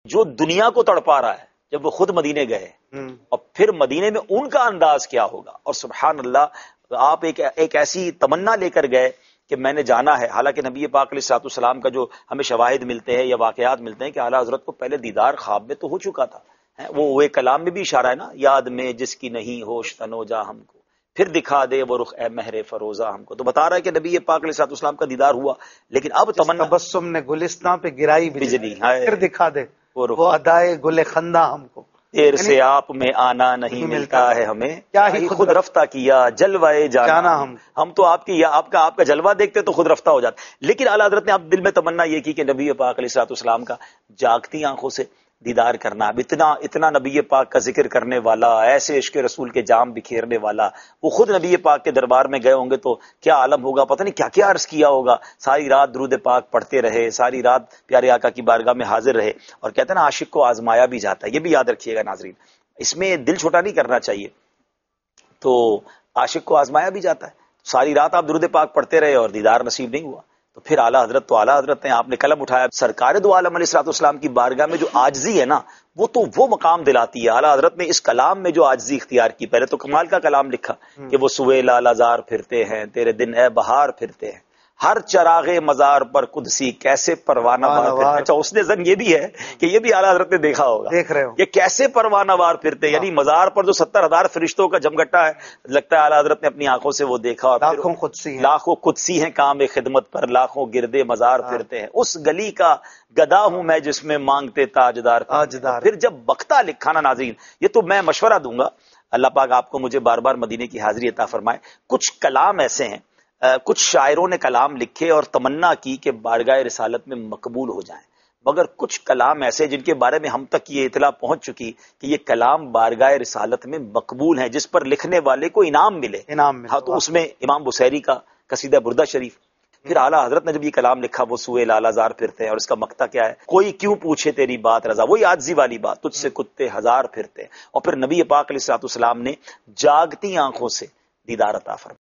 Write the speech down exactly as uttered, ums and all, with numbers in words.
جو دنیا کو تڑپا رہا ہے جب وہ خود مدینے گئے اور پھر مدینے میں ان کا انداز کیا ہوگا. اور سبحان اللہ آپ ایک ایک ایسی تمنا لے کر گئے کہ میں نے جانا ہے. حالانکہ نبی پاک علیہ الصلوۃ والسلام کا جو ہمیں شواہد ملتے ہیں یا واقعات ملتے ہیں کہ اعلیٰ حضرت کو پہلے دیدار خواب میں تو ہو چکا تھا. وہ وہ کلام میں بھی اشارہ ہے نا، یاد میں جس کی نہیں ہوش تنو جا ہم کو، پھر دکھا دے وہ رخ اے مہر فروزہ ہم کو. تو بتا رہا ہے کہ نبی پاک علیہ الصلوۃ والسلام کا دیدار ہوا، لیکن اب تمنا تبسم نے گلستان پہ گرائی بجلی، پھر دکھا دے وہ ادائے گل خندہ ہم کو. دیر سے آپ میں آنا نہیں ملتا ہے ہمیں، کیا ہی خود رفتہ کیا جلوائے جانا جانا ہم ہم تو آپ کی آپ کا آپ کا جلوہ دیکھتے تو خود رفتہ ہو جاتا. لیکن اعلیٰ حضرت نے اب دل میں تمنا یہ کی کہ نبی پاک علیہ الصلوۃ والسلام کا جاگتی آنکھوں سے دیدار کرنا. اب اتنا اتنا نبی پاک کا ذکر کرنے والا، ایسے عشق رسول کے جام بکھیرنے والا، وہ خود نبی پاک کے دربار میں گئے ہوں گے تو کیا عالم ہوگا، پتہ نہیں کیا کیا عرض کیا ہوگا. ساری رات درود پاک پڑھتے رہے، ساری رات پیارے آقا کی بارگاہ میں حاضر رہے. اور کہتے ہیں نا عاشق کو آزمایا بھی جاتا ہے، یہ بھی یاد رکھیے گا ناظرین، اس میں دل چھوٹا نہیں کرنا چاہیے. تو عاشق کو آزمایا بھی جاتا ہے. ساری رات آپ درود پاک پڑھتے رہے اور دیدار نصیب نہیں ہوا، تو پھر اعلیٰ حضرت تو اعلیٰ حضرت نے آپ نے قلم اٹھایا. سرکار دو عالم علیہ الصلوۃ والسلام کی بارگاہ میں جو عاجزی ہے نا، وہ تو وہ مقام دلاتی ہے. اعلیٰ حضرت نے اس کلام میں جو عاجزی اختیار کی، پہلے تو کمال کا کلام لکھا کہ وہ سوئے لال زار پھرتے ہیں، تیرے دن اے بہار پھرتے ہیں، ہر چراغ مزار پر قدسی کیسے پروانہ وار پھرتے. اچھا اس نے زن یہ بھی ہے کہ یہ بھی اعلیٰ حضرت نے دیکھا ہوگا، دیکھ رہے ہو کہ کیسے پروانہ وار پھرتے، یعنی مزار پر جو ستر ہزار فرشتوں کا جمگٹا ہے، لگتا ہے اعلیٰ حضرت نے اپنی آنکھوں سے وہ دیکھا. اور لاکھوں قدسی ہیں، لاکھوں قدسی ہیں کام خدمت پر، لاکھوں گردے مزار پھرتے ہیں. اس گلی کا گدا ہوں میں جس میں مانگتے تاجدار. تاجدار پھر جب بختہ لکھا نا ناظرین، یہ تو میں مشورہ دوں گا، اللہ پاک آپ کو مجھے بار بار مدینے کی حاضری عطا فرمائے. کچھ کلام ایسے ہیں، کچھ شاعروں نے کلام لکھے اور تمنا کی کہ بارگاہ رسالت میں مقبول ہو جائیں، مگر کچھ کلام ایسے جن کے بارے میں ہم تک یہ اطلاع پہنچ چکی کہ یہ کلام بارگاہ رسالت میں مقبول ہیں، جس پر لکھنے والے کو انعام ملے. انعام ملے. ہاں تو اس میں امام بصیری کا قصیدہ بردہ شریف. پھر اعلیٰ حضرت نے جب یہ کلام لکھا وہ سوئے لالا زار پھرتے ہیں، اور اس کا مقطع کیا ہے، کوئی کیوں پوچھے تیری بات رضا، وہی عاجزی والی بات، تجھ سے کتے ہزار پھرتے ہیں. اور پھر نبی پاک علیہ الصلوۃ والسلام نے جاگتی آنکھوں سے دیدار عطا فرمایا.